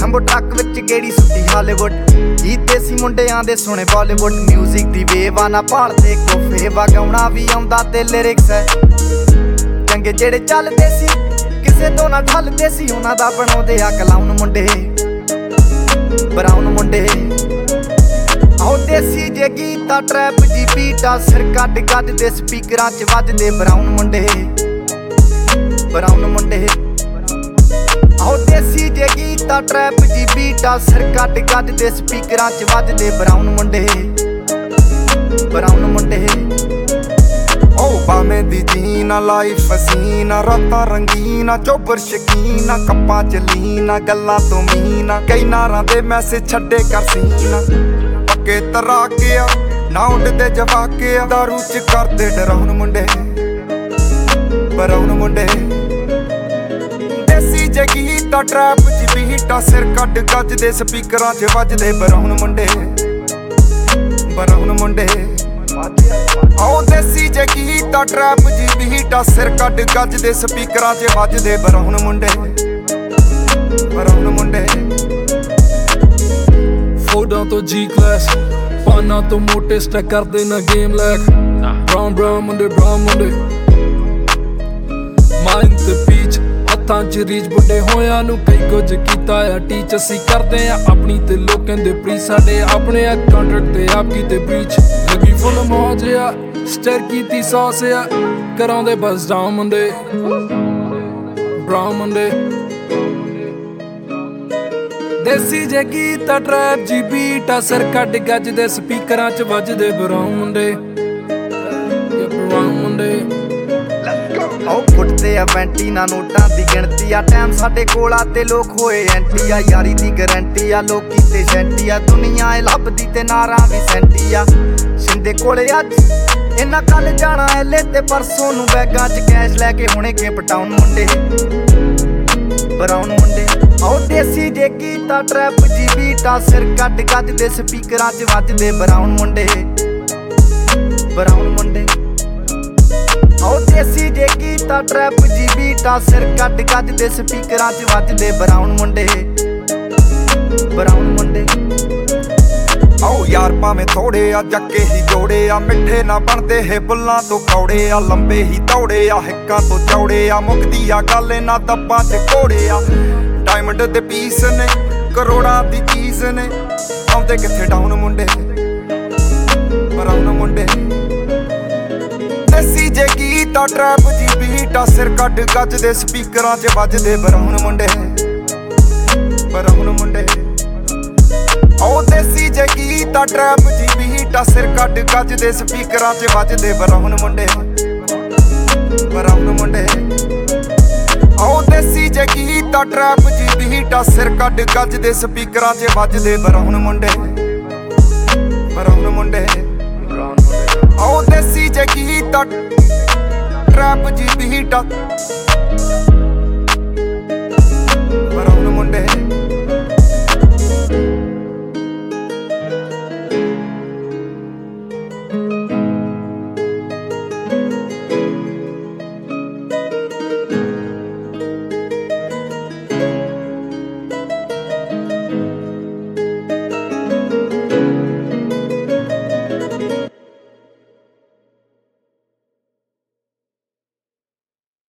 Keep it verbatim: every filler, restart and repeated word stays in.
jumbo truck ਵਿੱਚ ਗੇੜੀ ਸੁੱਟੀ Hollywood ਜੀ ਦੇਸੀ ਮੁੰਡਿਆਂ ਦੇ ਸੁਣੇ ਬਾਲੀਵੁੱਡ ਮਿਊਜ਼ਿਕ ਦੀ ਵੇਵ ਆ ਨਾ ਭਾਲਦੇ ਕੋਫੇ ਵਗਾਉਣਾ ਵੀ ਆਉਂਦਾ ਤੇ ਲਿਰਿਕਸ ਹੈ ਚੰਗੇ ਜਿਹੜੇ ਚੱਲਦੇ ਸੀ ਕਿਸੇ ਤੋਂ ਨਾ ਠੱਲਦੇ ਸੀ ਉਹਨਾਂ ਦਾ ਬਣਾਉਂਦੇ ਆ ਕਲਾਉਨ ਮੁੰਡੇ ਬਰਾਉਨ ਮੁੰਡੇ ਆਓ ਦੇਸੀ ਜੇ ਗੀਤਾ ਟਰੈਪ ਜੀ ਬੀਟਾ ਸਿਰ ਕੱਢ ਗੱਜ ਦੇ ਸਪੀਕਰਾਂ 'ਚ ਵੱਜਦੇ ਬਰਾਉਨ ਮੁੰਡੇ ਬਰਾਉਨ ਮੁੰਡੇ ਆਓ ਦੇਸੀ ਜੇ ਗੀਤਾ ਟਰੈਪ ਜੀ ਬੀਟਾ ਸਿਰ ਕੱਢ ਗੱਜ ਦੇ ਸਪੀਕਰਾਂ 'ਚ ਵੱਜਦੇ ਬਰਾਉਨ ਮੁੰਡੇ ਬਰਾਉਨ ਮੁੰਡੇ ਓ ਬਾਵੇਂ ਦੀ ਜੀਨਾ ਲਾਈਫ ਹਸੀਨਾ ਰਾਤਾਂ ਰੰਗੀਨਾ ਚੋਬਰ ਸ਼ਕੀਨਾ ਕੱਪਾਂ ਚ ਲੀਨਾ ਗੱਲਾਂ ਤੋਂ ਮੀਨਾ ਕਈ ਨਾਰਾਂ ਦੇ ਮੈਸੇਜ ਛੱਡੇ ਕਰ ਸੀਨਾ ਪੱਕੇ ਤਰਾਕੇ ਆ ਨਾ ਉੱਡਦੇ ਜਵਾਕੇ ਆ ਦਾਰੂ ਚ ਕਰਦੇ ਡਰਾਉਣ ਮੁੰਡੇ ਬਰਾਉਨ ਮੁੰਡੇ ਦੇਸੀ ਜੇ ਗੀਤਾ ਟਰੈਪ ਚ ਬੀਟਾ ਸਿਰ ਕੱਢ ਗੱਜ ਦੇ ਸਪੀਕਰਾਂ ਚ ਵੱਜਦੇ ਬਰਾਉਨ ਮੁੰਡੇ ਬਰਾਉਨ ਮੁੰਡੇ ਆਓ ਦੇਸੀ ਜੇ ਗੀਤਾ ਟਰੈਪ ਜੀ ਬੀਟਾ ਸਿਰ ਕੱਢ ਗੱਜ ਦੇ ਸਪੀਕਰਾਂ 'ਚ ਵੱਜਦੇ ਬਰਾਉਨ ਮੁੰਡੇ ਬਰਾਉਨ ਮੁੰਡੇ ਫੋਟਾਂ ਤੋਂ ਜੀ ਕਲਾਸ ਪਾਨਾਂ ਤੋਂ ਮੋਟੇ ਸਟੈਕ ਕਰਦੇ ਨਾ ਗੇਮ ਲੈਕ ਬਰਾਉਨ ਬਰਾਉਨ ਮੁੰਡੇ ਬਰਾਉਨ ਮੁੰਡੇ ਮਾਈਂਡ ਤੇ ਪੀਚ ਹੱਥਾਂ 'ਚ ਰੀਚ ਬੁੱਢੇ ਹੋਇਆਂ ਨੂੰ ਕਈ ਕੁਝ ਕੀਤਾ ਆ ਟੀਚ ਅਸੀਂ ਕਰਦੇ ਆ ਆਪਣੀ ਤੇ ਲੋਕਾਂ ਦੇ ਪ੍ਰੀ ਸਾਡੇ ਆਪਣੇ ਆ ਕੰਟਰੈਕਟ ਤੇ ਆਪ ਕੀਤੇ ਬ੍ਰੀਚ ਲੱਗੀ ਫੁੱਲ ਮੌਜ ਆ ਸਟਰ ਕੀਤੀ ਸੌਸ ਆ ਕਰਾਉਂਦੇ ਬਸ ਡਾਊਨ ਮੁੰਡੇ ਬਰਾਉਨ ਮੁੰਡੇ ਦੇਸੀ ਜੇ ਗੀਤਾ ਟਰੈਪ ਜੀ ਬੀਟਾ ਸਿਰ ਕੱਢ ਗੱਜ ਦੇ ਸਪੀਕਰਾਂ 'ਚ ਵੱਜਦੇ ਬਰਾਉਨ ਮੁੰਡੇ ਬਰਾਉਨ ਮੁੰਡੇ ਆਓ ਫੁੱਟਦੇ ਆ ਵੈਂਟੀ ਨਾ ਨੋਟਾਂ ਦੀ ਗਿਣਤੀ ਆ ਟਾਈਮ ਸਾਡੇ ਕੋਲ ਆ ਤੇ ਲੋਕ ਹੋਏ ਐਂਟੀ ਆ ਯਾਰੀ ਦੀ ਗਰੰਟੀ ਆ ਲੋਕੀ ਤੇ ਸੈਂਟੀ ਆ ਦੁਨੀਆ ਏ ਲੱਭਦੀ ਤੇ ਨਾਰਾਂ ਵੀ ਸੈਂਟੀ ਆ ਸਿੰਦੇ ਕੋਲੇ ਅੱਜ ਇਹਨਾਂ ਕੱਲ ਜਾਣਾ ਐਲੇ ਤੇ ਪਰਸੋਂ ਨੂੰ ਬੈਗਾਂ 'ਚ ਕੈਸ਼ ਲੈ ਕੇ ਹੁਣੇ ਕੇਪ ਟਾਊਨ ਮੁੰਡੇ ਬਰਾਉਨ ਮੁੰਡੇ ਆਓ ਦੇਸੀ ਜੇ ਗੀਤਾ ਟਰੈਪ ਜੀ ਬੀਟਾ ਸਿਰ ਕੱਢ ਗੱਜ ਦੇ ਸਪੀਕਰਾਂ 'ਚ ਵੱਜਦੇ ਬਰਾਉਨ ਮੁੰਡੇ ਬਰਾਉਨ ਮੁੰਡੇ ਆਓ ਦੇਸੀ ਜੇ ਗੀਤਾ ਟਰੈਪ ਜੀ ਬੀਟਾ ਸਿਰ ਕੱਢ ਗੱਜ ਦੇ ਸਪੀਕਰਾਂ 'ਚ ਵੱਜਦੇ ਬਰਾਉਨ ਮੁੰਡੇ ਬਰਾਉਨ ਮੁੰਡੇ ਆਓ ਯਾਰ ਭਾਵੇਂ ਥੋੜੇ ਆ ਜੱਕੇ ਹੀ ਜੋੜੇ ਆ ਮਿੱਠੇ ਨਾ ਬਣਦੇ ਹੈ ਬੁੱਲਾਂ ਤੋਂ ਕੌੜੇ ਆ ਲੰਬੇ ਹੀ ਦੌੜੇ ਆ ਹਿੱਕਾਂ ਤੋਂ ਚੌੜੇ ਆ ਮੁੱਕਦੀ ਆ ਗੱਲ ਇਹਨਾਂ ਦੱਬਾਂ 'ਚ ਘੋੜੇ ਆ ਡਾਇਮੰਡ ਦੇ ਪੀਸ ਨੇ ਕਰੋੜਾਂ ਦੀ ਚੀਜ਼ ਨੇ ਆਉਂਦੇ ਕਿੱਥੇ ਡਾਊਨ ਮੁੰਡੇ ਬਰਾਉਨ ਮੁੰਡੇ ਦੇਸੀ ਜੇ ਗੀਤਾ ਟਰੈਪ ਜੀ ਬੀਟਾ ਸਿਰ ਕੱਢ ਗੱਜ ਦੇ ਸਪੀਕਰਾਂ 'ਚ ਵੱਜਦੇ ਬਰਾਉਨ ਮੁੰਡੇ ਬਰਾਉਨ ਮੁੰਡੇ ਆਓ ਦੇਸੀ ਜੇ ਗੀਤਾ ਟਰੈਪ ਜੀ ਬੀਟਾ ਸਿਰ ਕੱਢ ਗੱਜ ਦੇ ਸਪੀਕਰਾਂ 'ਚ ਵੱਜਦੇ ਬਰਾਉਨ ਮੁੰਡੇ ਬਰਾਉਨ ਮੁੰਡੇ ਆਓ ਦੇਸੀ ਜੇ ਗੀਤਾ ਟਰੈਪ ਜੀ ਬੀਟਾ ਸਿਰ ਕੱਢ ਗੱਜ ਦੇ ਸਪੀਕਰਾਂ 'ਚ ਵੱਜਦੇ ਬਰਾਉਨ ਮੁੰਡੇ ਬਰਾਉਨ ਮੁੰਡੇ ਆਓ ਦੇਸੀ ਜੇ ਗੀਤਾ ਟਰੈਪ ਜੀ ਬੀਟਾ